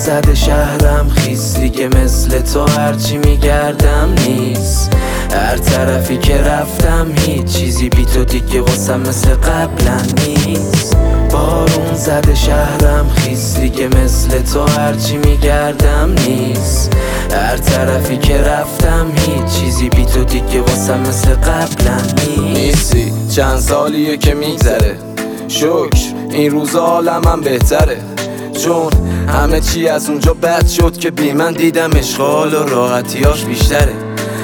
زده شهرم خیس دیگه مثل تو هرچی میگردم نیست. هر طرفی که رفتم هیچ چیزی بی تو دیگه واسم مثل قبلا نیست. بارون زده شهرم خیس دیگه مثل تو هرچی میگردم نیست. هر طرفی که رفتم هیچ چیزی بی تو دیگه واسم مثل قبلا نیستی. چند سالیه که میگذره، شکر این روزا حالم بهتره، چون همه چی از اونجا بد شد که بی من دیدم اشغال و راحتیاش بیشتره.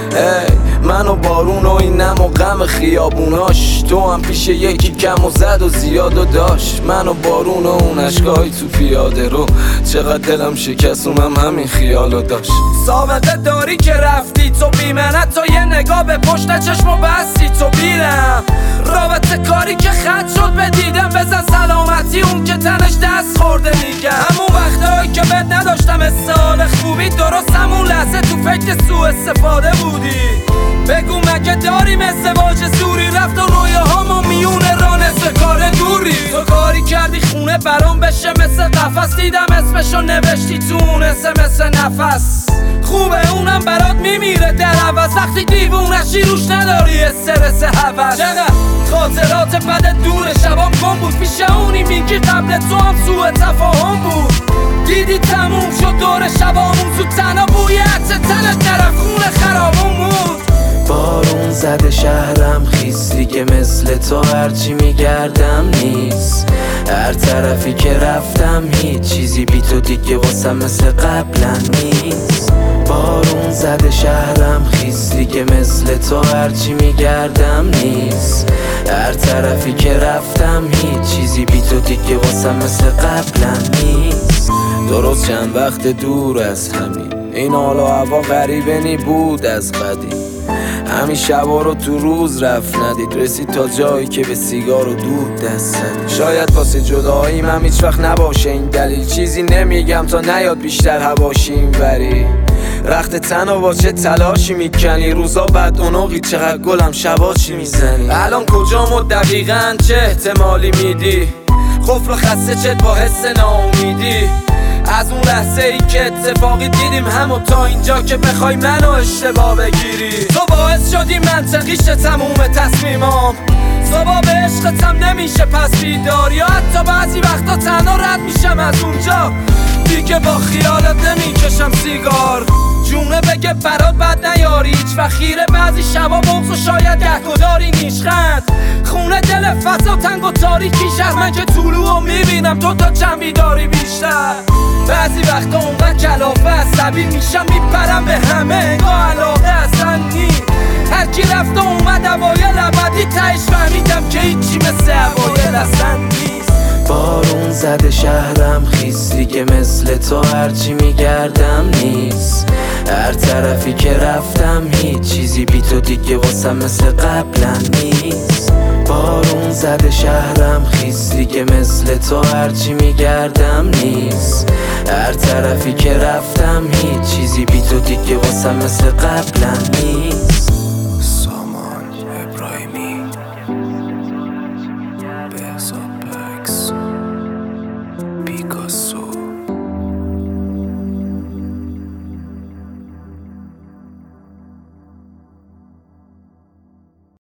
من و بارون و این نم و غم خیابوناش، تو هم پیش یکی کم و زد و زیاد و داشت. من و بارون و اون اشکایی تو پیاده رو، چقدر دلم شکست اونم همین خیالو داشت. سابقه داری که رفتی تو بی منت، تو یه نگاه به پشت چشم و بستی تو بیرم. رابطه کاری که خط شد به دیدم، بزن سلامتی اون که تنش دست خورده میگم. همون وقتایی که بد نداشتم استحال خوبی، درست همون لحظه تو فکر سوء استفاده بودی. بگو مگه داریم ازدواج زوری، رفت و رویاهامو میونه را نصف کار دوری. تو کاری کردی خونه برام بشه مثل قفس، دیدم اسمشو نوشتی تو اون SMS نفس. خوبه اونم برات میمیره در عوض، وقتی دیوونشی روش نداری استرس هوس. چقدر خاطرات بد دور شبام گم بود، پیش اونی میگی قبل تو هم سوء تفاهم بود. دیدی تموم شد دور شبامون، زود تنها بوی عطر تنت نرفت خون خرابون بود. بارون زده شهرم خیس دیگه مثل تو هرچی میگردم نیست. هر طرفی که رفتم هیچ چیزی بی تو دیگه واسم مثل قبلا نیست. بارون زده شهرم خیس دیگه مثل تو هرچی میگردم نیست. هر طرفی که رفتم هیچ چیزی بی تو دیگه واسم مثل قبلا نیست. درست چند وقت دور از همین، این حال و هوا غریبه نی بود از قدیم. همین شبا رو تو روز رفت ندید، رسید تا جایی که به سیگار و دود دست زد. شاید واسه جداییم هم هیچ وقت نباشه این دلیل، چیزی نمیگم تا نیاد بیشتر هواشی این وری. رخت تنها با چه تلاشی میکنی، روزا بد اوناقی چقدر گلم شبا چی میزنی. الان کجام و دقیقاً چه احتمالی میدی، خفر و خسته چت با حس ناامیدی. از اون لحظه ای که اتفاقی دیدیم همو تا اینجا که بخوای منو اشتباه بگیری. تو باعث شدی منطقیش تموم تصمیمام، صبح به عشقتم نمیشه پس بیدار، یا حتی بعضی وقتا تنها رد میشم از اونجا دیگه با خیالت نمیکشم سیگار. جونه بگه برات بد نیاری هیچ و خیره، بعضی شبا بغض و شاید گهگداری نیشخند. خونه دل فضا تنگ و تاریکی شهر، من که طلوعو میبینم تو تا چند بیداری بیشتر. بعضی وقتا اونقدر کلافه عصبی میشم میپرم به همه انگاه علاقه اصلا نی. هرکی رفت و اومد اوایل ابدی، تهش فهمیدم که هیچی مثل اوایل اصلا نیست. بارون زده شهرم خیس دیگه مثل تو هرچی میگردم نیست. هر طرفی که رفتم هیچ چیزی بی تو دیگه واسم مثل قبلا نیست. بارون زده شهرم خیس دیگه مثل تو هرچی میگردم نیست. هر طرفی که رفتم هیچ چیزی بی تو دیگه واسم مثل قبلا نیست.